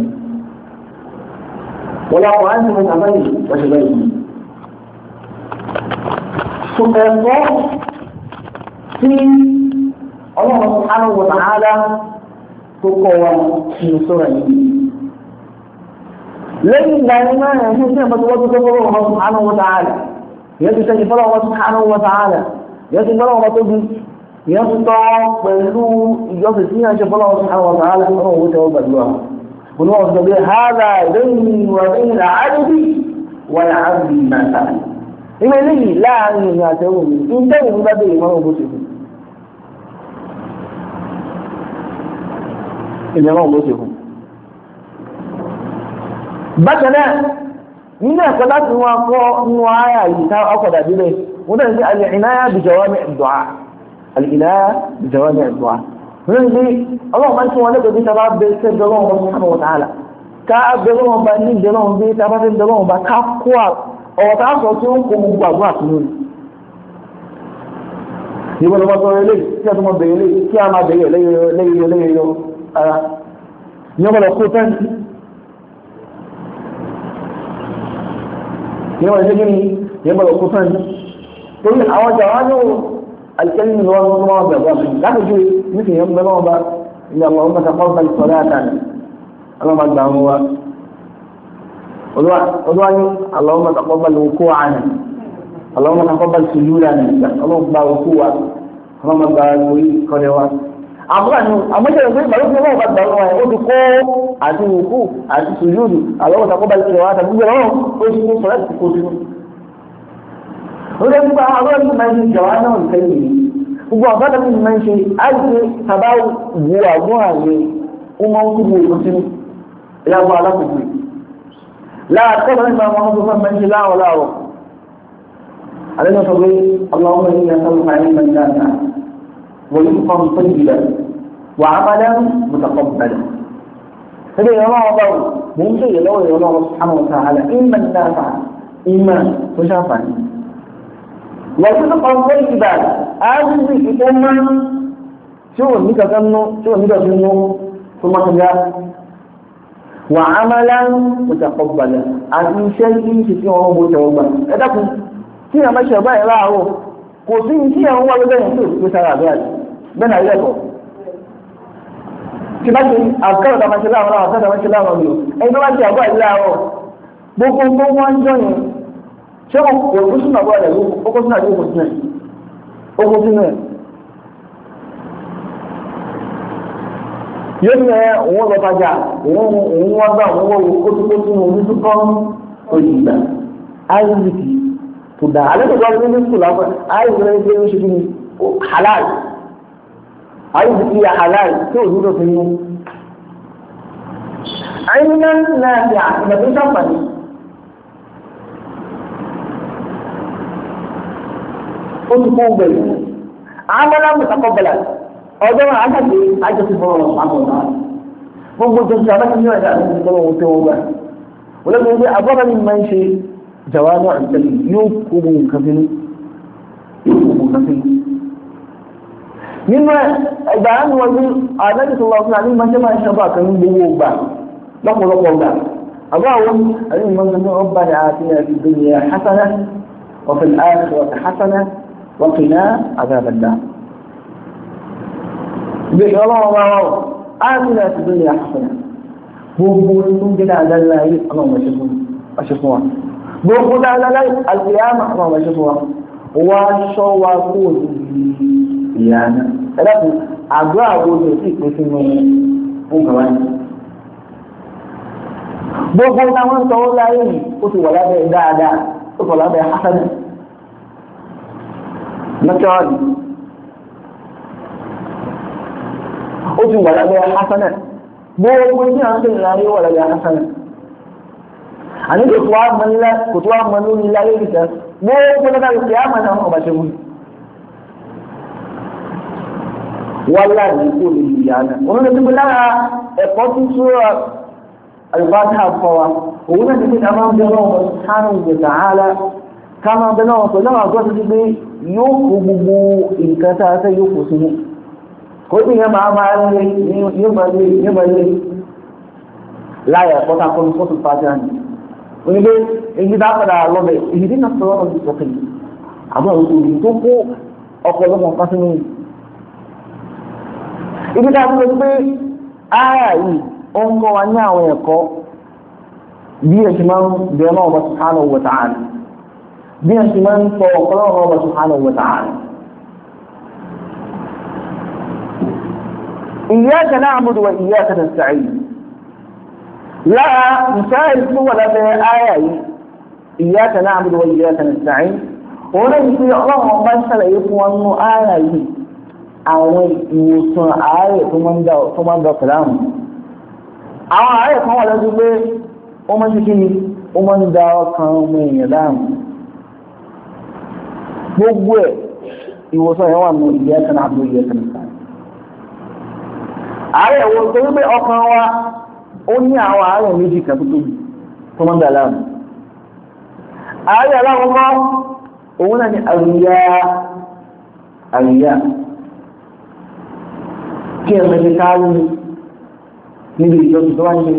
ولا قرآن من أمره وشبابهم ثم يقول في الله سبحانه وتعالى تقوى في سورة lẹ́yìn ìgbà yẹn náà ẹ̀ṣẹ́ sí ẹ̀mọ́ tó wọ́n tó fọ́lọ́ wọn subhanahu wa ta'ala ìyẹn ti sẹ́yìn fọ́lọ́ wọn subhanahu wa ta'ala ìyẹn ti fọ́lọ́ wọn tó bí ìyẹn ti tọ́ pẹ̀lú ìjọsìn tí yẹn ṣe fọ́lọ́ wọn subhanahu wa ta'ala fọ́lọ́ wọn tẹ́wọ́ gbàdúrà wọn wọ́n sọ pé hàdà lẹ́yìn wà lẹ́yìn àádọ́bí wà láàbì màtà ìwé lẹ́yìn láàrin ìrìn àtẹ̀wò mi ń tẹ́yìn nígbà bẹ́ẹ̀ ìmọ̀ ọ̀gbọ́n ṣe fún ìmọ̀ ọ̀gbọ́n ṣe fún bákan náà nínú ẹ̀kọ́ láti wọn kọ́ nínú àyà yìí tá ọkọ̀ dàbí bẹ́ẹ̀ wọ́n náà sí al-inaya bi jawami' ad-du'a al-inaya bi jawami' ad-du'a wọ́n ní ọlọ́run máa ń tún wọn lẹ́gbẹ̀ẹ́ bí sábà bẹ ṣe dọ́lọ́run subhanahu wa ta'ala ká bẹ̀rẹ̀ bá ní ìdẹ́lọ́run bí sábà bẹ dọ́lọ́run bá ká kó ọ̀rọ̀ tá a sọ tí ó ń kó gbogbo àgbọ̀ àtúnú ìwọ lọ́wọ́ sọ ilé tí a tún mọ bẹ̀rẹ̀ ilé kí a máa bẹ̀rẹ̀ lẹ́yìn lẹ́yìn lọ ara ìyọ́n lọ kó tẹ́ǹtì يوم يجيني يوم القطن كل أول جوانه الكلمة هو الله بالله لا تجي مثل يوم الله إن اللهم تقبل صلاتنا اللهم أجمعه ودعا اللهم تقبل وقوعنا اللهم تقبل سجودنا اللهم تقبل وقوع اللهم تقبل قدوة àbúrò àmọ́jẹ́ ìwé ìgbàlódé náà bá gbà wọn ó ti kó àti òkú àti sùjúdù àwọn ọ̀tàkọ́ bá ti rẹ̀ wá tàbí gbẹ̀rẹ̀ wọn ó ti kó sọ̀rọ̀ ti kó sínú. ó lé nípa àwọn ọ̀rọ̀ máa ń ṣe ìjọba náà ìfẹ́yìn yìí gbogbo ọ̀gá tó ti máa ń ṣe àìsí tàbá bu àgún àyè ó máa ń kú bu òkú sínú ìyàwó alákòókò yìí. láàkọ́ nípa àwọn ọmọ tó fẹ́ máa ń ṣe láàrọ̀ láàrọ̀ àlejò sọ pé ọlọ́run ورزقا طيبا وعملا متقبلا فده يرى الله ممكن يلوى يرى الله سبحانه وتعالى إما النافع إما تشافع ورزقا طيبا آجز في أمة شو نيكا كنو شو نيكا كنو ثم كذا وعملا متقبلا أن شيء في يوم متوبا إذا كنت كنا ماشي باي لا هو kò sí tí àwọn wà lọ́gbẹ̀ẹ́ tó ìpé sára àbẹ́ àti bẹ́ẹ̀ náà ilẹ̀kọ̀ọ́ tí bá ṣe àkọ́rọ̀ tàbí ṣe láwọn àwọn àtàtà ṣe láwọn ọmọ ẹni tó bá ṣe àbọ̀ ìlà ọ̀ gbogbo tó wọ́n ń jọ yẹn ṣé wọn kò kó sínú àbọ̀ rẹ̀ ó kó sínú àbọ̀ sínú ẹ̀ ó kó sínú ẹ̀ yóò ní ẹ òun lọ tajà òun wá gbà òun wọ́n kó tó kó sínú orí tó kọ́ òyìnbá áyíǹdìkì tó dáa alẹ́ tó gbọ́dọ̀ nínú sùkúl àwọn àìsàn ẹni pé ó ṣe kí ni halal àìsàn kí ya halal tí ò dúró fi mú. àìsàn náà ti àtìmọ̀ tó sàǹfààní. ó ti kó gbẹ̀lú àmàlà mùsàkọ́bẹ̀là ọjọ́ náà àjàgbé àjọṣe fún ọ̀rọ̀ àwọn ọ̀nà gbogbo tó ń sọ abẹ́kí ní ọ̀dà àti ìgbọ́n ohun tó wọ́n gbà. wọ́n lọ́gbọ̀n pé abọ́dá ni máa ń ṣe jawami al-kalim yóò kó gbogbo nǹkan sínú yóò kó gbogbo nǹkan sínú. nínú ẹgbà á ní wọn bí àdájọ́ tó wà fún àní máa ń ṣe máa ń ṣàbà kan ní gbogbo gbà lọ́pọ̀lọpọ̀ gbà. àbá àwọn àní máa ń sọ ọba ní àti àti dunya hasana wa fil akhirati hasana wa qina adhaban nar. ìgbésẹ̀ ọlọ́run bá wà àti àti dunya hasana gbogbo tó ń jẹ́ dáadáa láyé ọlọ́run ọ̀ṣẹ́ fún wa. gbogbo dáadáa alìyàmà àwọn ọmọ ẹ̀ṣẹ́ fún wa wá ṣọ́ wa kó níbi ìyànà ẹ̀dàkùn àgbà àwọn olè sí ìpín sínú fún kàwá ní. gbogbo táwọn sọ ó láyé yìí ó ti wà lábẹ́ dáadáa ó ti wà lábẹ́ hasanà mẹ́tọ́ọ̀dì ó ti wà lábẹ́ hasanà gbogbo tí a ń tẹ̀lé láyé wà lábẹ́ hasanà. àní kò tó wá mọ nílá kò tó wá mọ lórí láyé nìkan gbogbo nígbà tó ṣe àmọ́ náà ọba ṣe mú wọ́n láàyè kó lè lè yá náà òun lè dúpẹ́ lára ẹ̀kọ́ tí sóra àlùbáṣà kọ́ wa òun náà ti fi ká máa ń bẹ náà wọn sánú ìgbésà ààlà ká máa ń bẹ náà wọn pẹ̀lú àwọn àgọ́ ti pé yóò kó gbogbo nǹkan tá a fẹ́ yóò kó sínú kó sì yẹn máa máa lé yóò máa lé yóò máa lé láyà ẹ̀kọ́ tá a kọ́ ní fótó fàájà ni onígbé èyí bá padà lọ́bẹ̀ èyí tí náà sọ̀rọ̀ ọ̀dọ̀ ìsọ̀kè àbọ̀ òṣèlú tó kó ọ̀pọ̀lọpọ̀ nǹkan sínú yìí. ibi tá a ti lọ pé ara yìí ó ń kọ́ wa ní àwọn ẹ̀kọ́ bí ẹ ti máa ń bẹ ọlọ́run subhanahu wa ta'ala bí ẹ ti máa ń tọ ọlọ́run subhanahu wa ta'ala. iyyaka na'budu wa iyyaka nasta'in lára ìsáyẹ̀ tó wà lábẹ́ áyà yìí iyyaka na'budu wa iyyaka nasta'in òun náà ní pé ọlọ́run bá ń ṣàlàyé fún wọn nínú áyà yìí àwọn ìwòsàn àárẹ̀ tó máa ń dá pẹ̀lú àwọn àwọn àárẹ̀ kan wà lọ́dún pé ó máa ń ṣe kí ni ó máa ń dá ọkàn ọmọ èèyàn láàmú gbogbo ẹ̀ ìwòsàn yẹn wà ní iyyaka na'budu wa iyyaka nasta'in. àárẹ̀ wo torí pé ọkàn wa ó ní àwọn àárẹ̀ méjì kan tó tóbi tó máa ń dá láàmú. àárẹ̀ aláwọ̀kọ́ òun náà ni àríyá àríyá kí ẹ mẹ́jẹ káàrí níbi ìjọsìn tó wá ń ṣe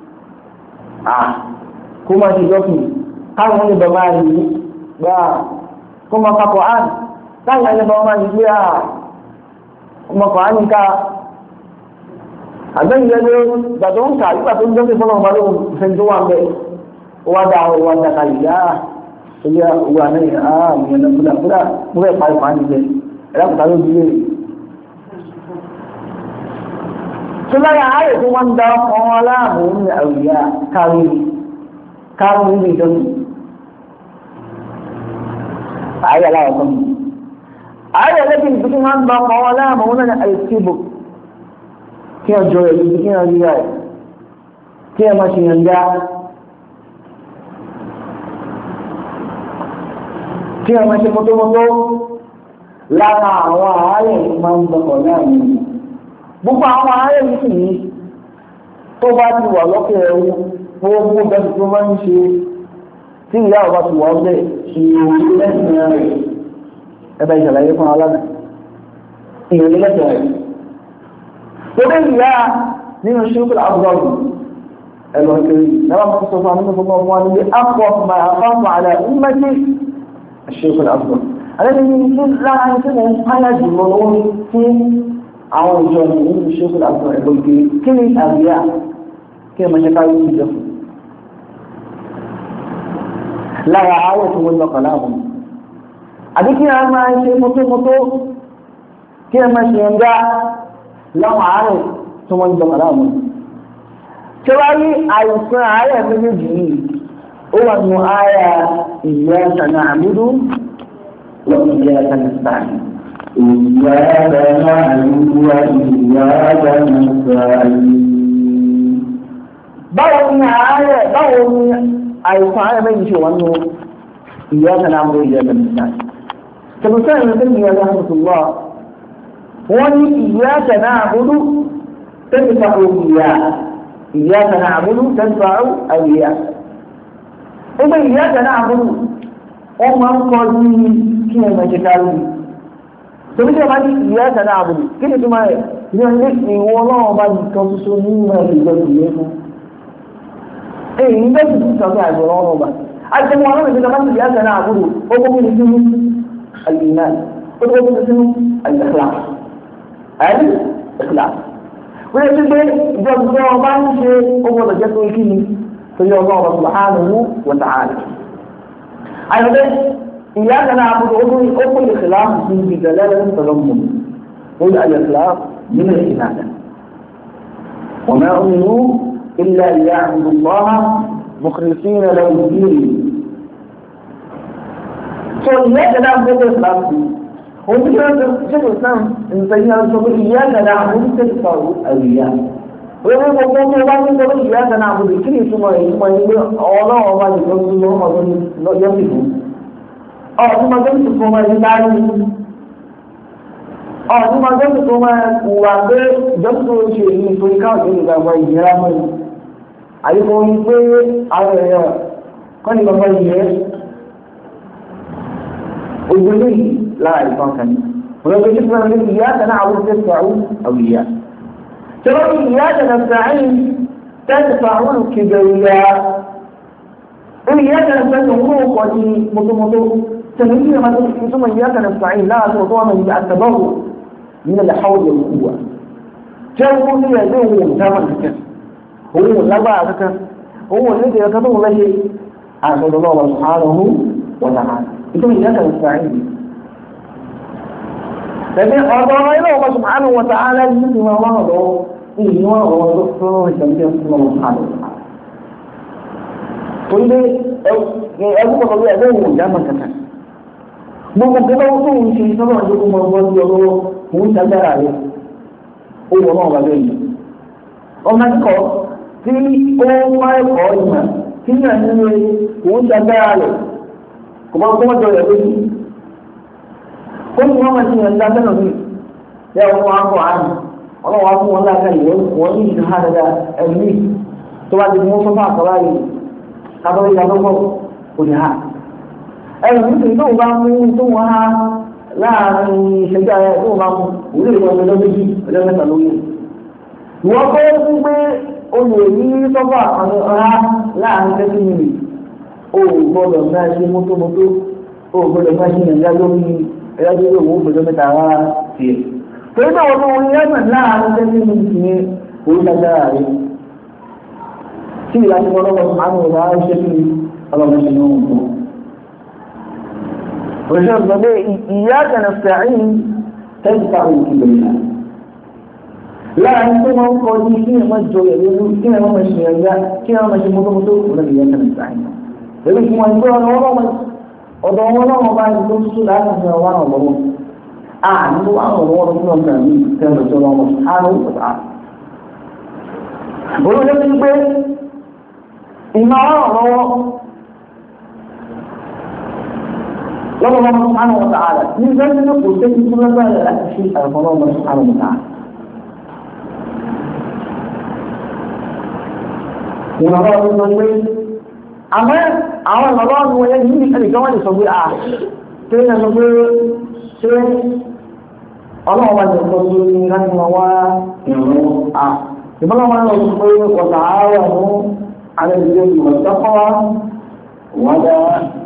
kó máa ṣe ìjọsìn káwọn ní bàbá yìí gbá kó máa papọ̀ án táwọn ní bàbá yìí gbé ọmọkọ̀ á ní ká àgbẹ̀yìn lẹ́gbẹ́ gbàtọ́ ń kà nígbà tó ń jọ́sìn fọ́nà ọmọdé ìfẹ́ tó wà ń bẹ̀ ó wá dá owó wájà kalẹ̀ yá ilé owó àná yìí áà mi ẹ̀ lọ́kúdà kúdà mo fẹ́ parí fàánì jẹ ẹ̀rọ kùtà ló dúró sọláyà ayé tó wọ́n ń dá ọkọ̀ wọn láàmú ní àwùyá kárí kárí níbi ìjọsìn ayé aláwọ̀ kan ayé ẹlẹ́gbẹ̀ẹ́ ìbí tí wọ́n ń dá ọkọ̀ wọn láàmú wọn ní àìsíbò kí ọjọ́ rẹ̀ ibi kí wọ́n rí rẹ̀ kí ẹ máa ṣe yàn já kí ẹ máa ṣe mọ́tòmọ́tò lára àwọn ayé máa ń dọ̀kọ̀ láàmú gbogbo àwọn ààrẹ yìí sì ní tó bá ti wà lọ́kẹ́ ẹ̀rú gbogbo bẹ́ẹ̀ tó máa ń ṣe tí ìyá ọba ti wà ọgbẹ́ ìròyìn lẹ́sìn rẹ̀ ẹbẹ̀ ìṣàlàyé fún aláàbẹ̀ ìròyìn lẹ́sìn rẹ̀ tó bẹ́ ìyá nínú ṣíkùl àbúrọ̀lù ẹ̀lọ́ ìkẹrì náà mọ́ sọ fún àwọn ọmọ ọmọ nílé akọ̀ máa fáfà àlà ìmẹ́jì ṣíkùl àbúrọ̀lù alẹ́ ní ní lára tí mo ń páyà jùlọ lórí fún àwọn ìjọ ní nínú ṣíkùl àbúrọ̀lù ẹ̀lọ́ ìkẹrì kí ni àríyá kí ẹ máa ṣe káyọ̀ ìjọ lára àwọ̀ tí wọ́n lọ́kàn láàbùn àbí kí a máa ṣe mọ́tómọ́tó kí a máa ṣe ẹ̀ngá láwọn àárẹ̀ tí wọ́n lọ́kàn láàbùn tí wá rí àìsàn àárẹ̀ méjèèjì yìí ó wà nù àyà iyyaka na'budu wa iyyaka nasta'in. iyyaka na'budu wa iyyaka nasta'in. báwo ni àárẹ̀ báwo ni àìsàn ààrẹ méjì ṣe wọ́n nù iyyaka na'budu wa iyyaka nasta'in. tẹ̀lifíṣẹ́ ìrìnlẹ̀ ní ọjọ́ àmọ́sùlọ́ wọ́n ní iyyaka na'budu tadfa'u ìyá iyyaka na'budu tadfa'u àwìyá. ẹgbẹ́ iyyaka na'budu wọ́n máa ń kọ́ ní kí ẹ máa ṣe kárí. tẹ̀lifíṣẹ́ máa ní iyyaka na'budu kí ni tó máa rẹ̀ ní ọjọ́ ìwọ náà bá nìkan ṣoṣo nínú ìjọsìn yẹn fún. èyí ń bẹ́ẹ̀ sì sọ́kẹ́ àgbọ̀rọ̀ ọ̀rọ̀ ọba àti wọn lọ́nà ìjọba bá ti di àgbà náà àbúrò ó kó kí ni sínú al-iman ó kó kí ni sínú al-ikhlas al-ikhlas wọ́n yẹ kí pé ìjọba tó wọn bá ń ṣe ó gbọ́dọ̀ jẹ́ tó kí ni tó yẹ ọgbọ́n ọba subhanahu wa ta'ala. àyọ̀dẹ́ ìyá àgbà náà àbúrò ó kó al-ikhlas sí ìdẹ̀lẹ́lẹ́ tọ̀lọ́mù ó yẹ al-ikhlas nínú ìlànà wa ma umiru إلا ليعبدوا الله مخلصين له الدين. So إياك نعبد الإسلام هو فكرة شيخ الإسلام إن سيدنا رسول إياك نعبد تدفعه الرياء. ويقول الله سبحانه وتعالى إياك نعبد كل ثم ثم يقول الله وما يقول الله ما يملك. أو ثم يقول ثم يدعي. أو ثم يقول ثم وعده جبت شيء في كذا كذا ويجرمه. àyíkò ní pé àwọn èèyàn kọ́ ní bàbá ìyẹ́ ògbélé lára ìfọ́n kan ní ọ̀rọ̀ tí wọ́n ní iyyaka na'budu tadfa'u àwìyá tí wọ́n ní iyyaka nasta'in tadfa'u al-kibriya ó iyyaka nasta'in òun kọ́ ní mọ́tòmọ́tò tẹ̀lé ní ìyá máa tó túnmọ̀ iyyaka nasta'in láàrín ọ̀tọ́ wọn ní àtàbọ̀wò nínú al-hawla wal-quwwa tí wọ́n kó ní ẹgbẹ́ òun dáwọn nìkan òun lágbára kankan òun ò ní ìdíyẹ kan tó wọ́n lẹ́yẹ àṣọdọ̀ lọ́wọ́ subhanahu wa ta'ala ìtumọ̀ iyyaka nasta'in. Tẹ̀lé ọ̀dọ̀ ilé ọba subhanahu wa ta'ala ní ti wọn wọ́n lọ ìlú wọn ọ̀rọ̀ tó fún ìṣẹ̀lẹ̀ fún ọmọ subhanahu wa ta'ala. Torí pé ẹgbẹ́ kọ̀ọ̀kan bí ẹgbẹ́ òun ìjà máa kankan. Gbogbo pé lọ́wọ́ tó ń ṣe sọ́nà ìjókòó mọ́ ọgbọ́n sí ọlọ́wọ́ òun ṣàgbára rẹ̀ ó wọ náà wà lẹ́yìn. Ọmọ akẹ́kọ̀ọ́ tí ó wá ẹ̀kọ́ ìmọ̀ tí ní àníwé òun ṣàgbára rẹ̀ kò bá kọ́ jọ rẹ̀ lójú. Ó ní wọ́n máa ti yàn dáadáa náà ní ẹ̀ ọmọ akọ̀ àmì ọlọ́wọ́ fún wọn láàká yìí wọ́n ní ìdí hàn dáadáa ẹ̀mí tó bá ti mú sọ́fà àkọ́lá yìí kábọ́lé ìyàtọ̀pọ̀ kò ní hà. Ẹ̀rù nítorí tó bá mú tó wọ́n á láàrin ìṣẹ́jú ayé tó bá mú òwúrò ìwọ̀n ọjọ́ méjì ọjọ́ mẹ́ta lórí. Ìwọ́n kọ́ fún pé o lè ní sọ́fà ọ̀rá láàrin thirty minutes. O gbọ́dọ̀ máa ṣe mótómótó, o gbọ́dọ̀ máa ṣe ìrìnàjò lórí ẹ̀yà tó lè wò ó gbọ́dọ̀ mẹ́ta wá tiẹ̀. Torí náà wọ́n wọ́n yẹ́ mọ̀ láàrin thirty minutes ní orí lágbára rẹ̀. Tí ìlànà ọlọ́wọ́ àwọn ọ̀rọ̀ á ṣe kí ọlọ́wọ́ ṣe náà wọ̀. وشرط به إياك نستعين تدفع الكبرياء لا عندما قولي كنا مجو يقول كنا مشي يا كنا مشي مطو مطو ولا إياك نستعين لكن ما يقول أنا والله ما أدور والله ما بعد يقول سؤال أنا وانا والله آه نقول أنا والله ما نسمي كما رسول الله سبحانه وتعالى ولو لم يقل إما الله لما الله سبحانه وتعالى من ذلك نقول تجد كل ذلك لا شيء على الله سبحانه وتعالى ونرى المنوي أما أول الله هو يجب أن يكون يصبر آه كيف نقول شيء الله ما يقول من غير ما يقول آه لما الله يقول وتعاونوا على البر والتقوى ولا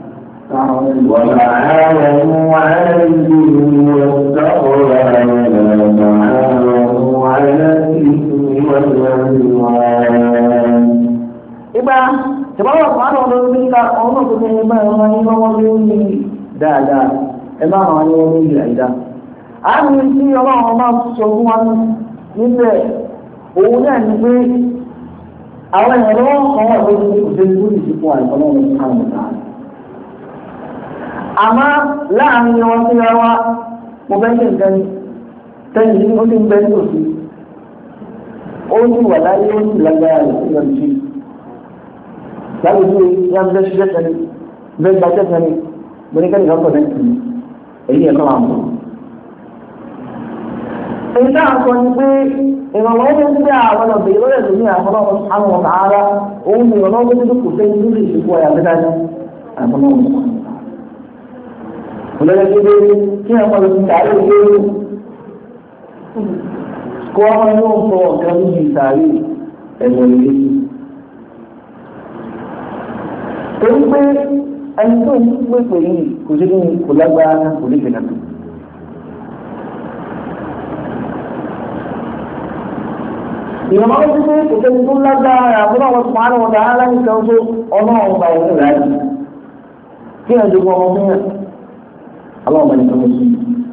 وتعاونوا على البر والتقوى ولا تعاونوا على الإثم والعدوان. Ìgbà tìbáwọ̀ pàánù ọdún ní ká ọmọ tó ní ẹgbẹ́ ọmọ ní ọmọ ní ó ní dáadáa ẹgbẹ́ àwọn ní ọmọ ní àìdá. A ní tí ọlọ́run máa sọ fún wa níbẹ̀ òun náà ní pé àwọn ẹ̀rọ kan wà lórí òṣèlú tó ìsìnkú àìsàn náà ní àwọn ọ̀tá. Àmọ́ láàrin wọn sí ara wa mo bẹ́ ṣe nǹkan tẹ́yìn ní ó ti ń bẹ́ ní òsì ó ní wà láyé ó ní lágbára rẹ̀ sí ìrọ̀lẹ́ sí láti ní ìyá bẹ́ ṣiṣẹ́ tẹ́lẹ̀ bẹ́ gbàjẹ́ tẹ́lẹ̀ mo ní kẹ́lẹ̀ lọ́pọ̀ lẹ́sìn èyí ẹ̀kọ́ máa mọ̀. èyí náà sọ ni pé ìrànlọ́wọ́ tó ń gbé àwọn ọ̀bẹ̀ ìlọ́rẹ̀ tó ní àwọn àwọn ọ̀tá ara òun ni ìrànlọ́wọ́ tó kù sẹ́yìn lórí ìṣèkú ọ̀yà bẹ́ẹ̀ olóyè gbé kí ẹ mọ̀lẹ́ ti tààrí gbé kó ọmọ yóò sọ ọ̀gá níbi ìtààrí ẹ̀wọ̀n ilé. torí pé ẹni tó ń pèpè yìí kò sí ní kò lágbára kò lè gbẹ̀nà tó. ìrọ̀mọ́ tó ṣe kò sẹ́ni tó lágbára àbúrò àwọn sùpàánù ọ̀dà aláìsàn tó ọ̀nà ọ̀gbà òun rà yìí kí ẹ̀ dùn ọmọ fún yẹn. Allah bani kamu sih.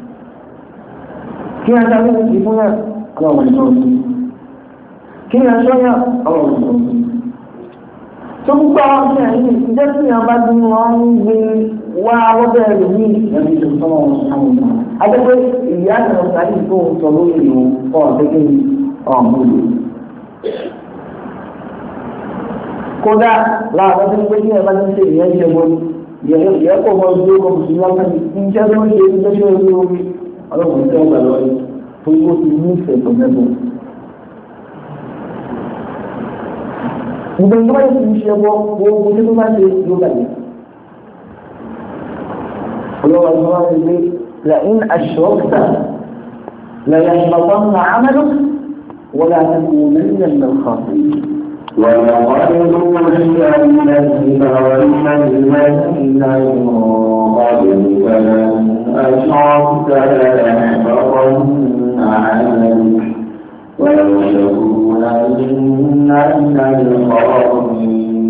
Kira kami di mana? Allah bani kamu sih. Kira saya Allah bani kamu sih. Semua orang ini tidak punya baju orang ini wah wabah ini yang disebut sama. Ada pun ia dalam tadi itu selalu itu oh begini oh mulu. Koda lah macam begini macam ni yang dia buat. Dia dia kok mau dia kok mesti incar dia dia dia dia dia kalau kita kalau tunggu ini sebenarnya bukan cuma yang siapa bukan cuma dia juga ni kalau Allah ini la in asyrakta la yahbatanna 'amaluk wa la takunanna min al-khasirin. ولقد أوحي إليك وإلى الذين من قبلك لئن أشركت ليحبطن عملك ولتكونن من الخاسرين.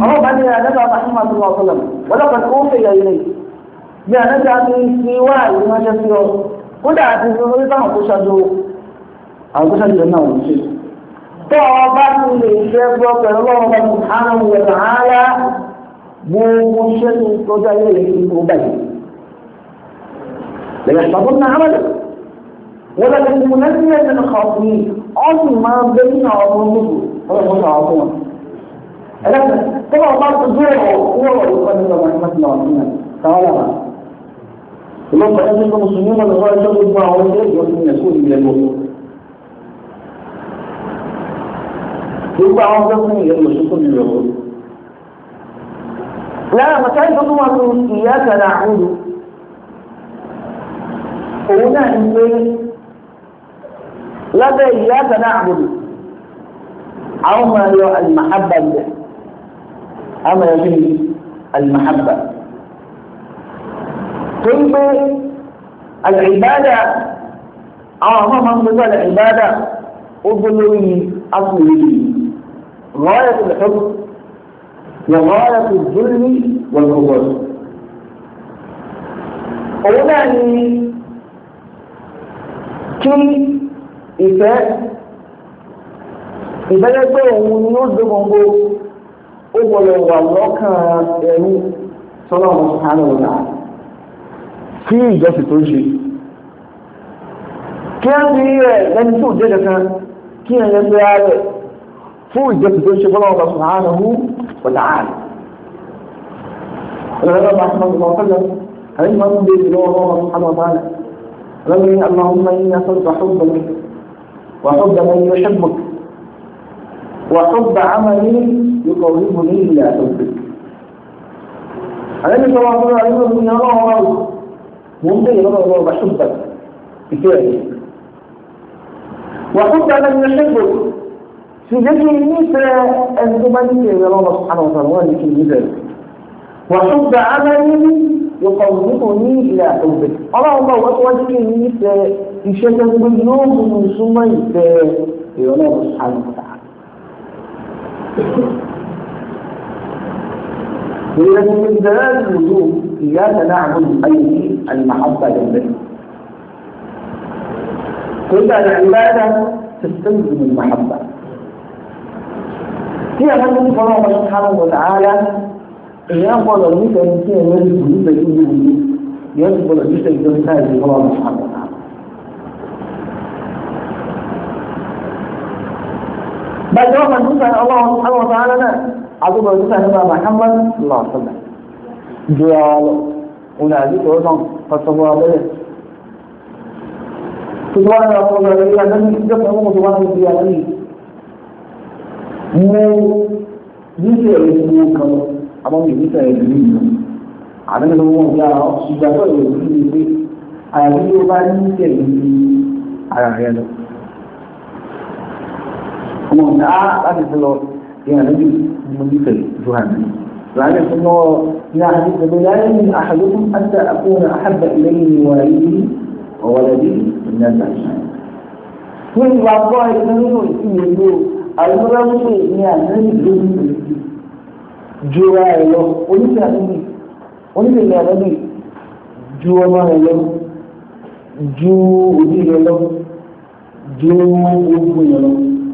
أهو بعد النبي محمد صلى الله عليه وسلم ولقد أوحي إليه بأن نجعل في وعي ما جسره قد أعتذر إذا تشهدوا أو تشهدوا أنه شيء طبعا للشيخ الله سبحانه وتعالى بمشهد قد إليه ليحفظن عمله ولكن منزل من الخاطئين أصل ما بين عظمته ولا مش عظمه لكن طبعا بعض الزرع هو يقدم رحمة الله علينا تعالى اللهم أنزل المسلمين من غير شر ما عرفه ومن يكون من الموت يبقى عظمه يقول شكر من الموت لا مكان تطمع إياك نعبد هنا نقول لا إياك نعبد أو ما هو المحبة أما يجب المحبة كيف العبادة أو ما من العبادة أضلوي أصلي غاية الحب وغاية الذل والخضوع هنا كي ìfẹ́ ìfẹ́ pé òun ni ó dé gbogbo ó gbọ́dọ̀ wà lọ́kàn ẹ̀rú sọ́nà ọ̀sán ọ̀nà kí ìjọsìn tó ṣe kí á ní rẹ̀ lẹ́ni tó jẹ́ kankan kí ẹ̀yẹ pé á rẹ̀ fún ìjọsìn tó ṣe fọ́nà ọ̀sán ọ̀nà ọ̀nà bá ṣe máa ń sọ́nà àyè máa ń gbé ìlọ́wọ́ ọ̀sán ọ̀nà ربي اللهم إني أسألك حبك وحب من يحبك وحب عمل يقربني إلى حبك. النبي صلى الله عليه وسلم يرى الله ممكن يرى الله بحبك كفاية وحب من يحبك في ذكر النساء أن تمني إلى الله سبحانه وتعالى في النساء وحب عمل يقربني إلى حبك. اللهم وأتوجه إني في شيء يوم من ثم إلى الله سبحانه وتعالى. ولكن من دلالة الوجوب إياك نعبد أي المحبة لله. كل العبادة تستلزم المحبة. هي من الله سبحانه وتعالى إياه قال لك أن كان يجب أن يكون يجب أن يكون هذه الله سبحانه وتعالى. بعد ما نسأل الله سبحانه وتعالى عظيم نسأل محمد صلى الله عليه وسلم جوال وناديك وزن فالصبر عليه سبحان الله عليه النبي جمع أمه سبحانه وتعالى مو يسير يسموك àwọn ènìyàn tẹ̀ ẹ́ lórí ìlú àwọn ẹni wọn gba ìgbàgbọ́ ìwé òfin ní pé àyàfi tí ó bá ní tẹ̀lé ní ara rẹ lọ. ọmọ ọ̀gá láti fi lọ ìhàn níbi mo ní tẹ̀lé ju àmì. láàrin fún lọ ní àhàdí pẹ̀lú láyé ní àhàdókùn àti àkóhùn àhàbà ìlẹ́yìn ní wà yìí ọ̀wọ́lẹ́bí ìní àgbà ìṣàn. fún ìwà gbọ́ ẹgbẹ́ nínú ìsìnkú àìmọ́lá ní àná ju ara ẹ̀ lọ oníṣẹ́ àdúgbò oníṣẹ́ àdúgbò ju ọmọ rẹ̀ lọ ju òbí rẹ̀ lọ ju ogun rẹ̀ lọ.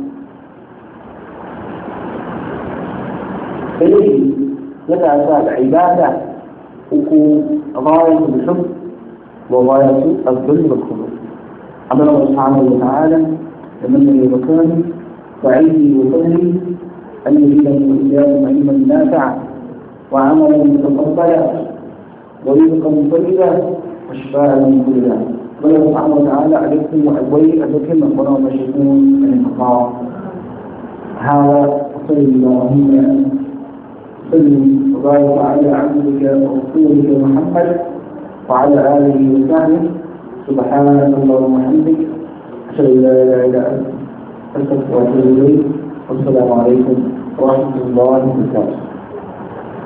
eléyìí lẹ́tà àti àìbáàdà oko ọ̀gáwáyé ìbùsùn وغاية الذل والخضوع. أمر الله سبحانه وتعالى لمن يذكرني وعيدي وفضلي أن يزيدني وإياكم علما نافعا وعملا متقبلا ورزقا طيبا وشفاء من كل داء. الله سبحانه وتعالى عليكم وأبوي أذكرنا ولا مشركون من الخطاء. هذا وصلى اللهم وسلم وبارك على عبدك ورسولك محمد وعلى آله وصحبه. سبحانك اللهم وبحمدك أشهد أن لا إله إلا أنت أستغفرك وأتوب إليك. والسلام عليكم ورحمة الله وبركاته.